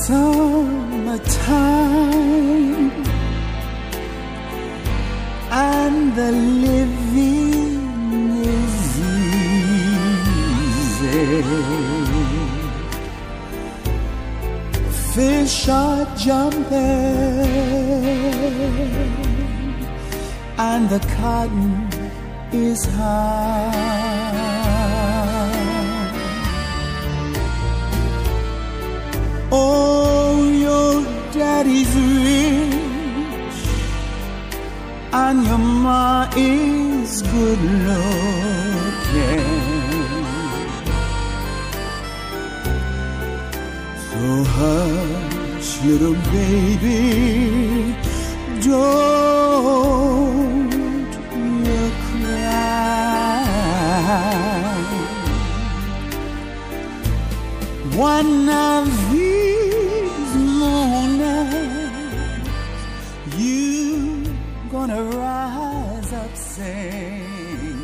summertime and the living is easy. Fish are jumping and the cotton is high. Oh, your daddy's rich and your ma is good looking. So hush, little baby, don't you cry. One of these mornings you gonna rise up singing.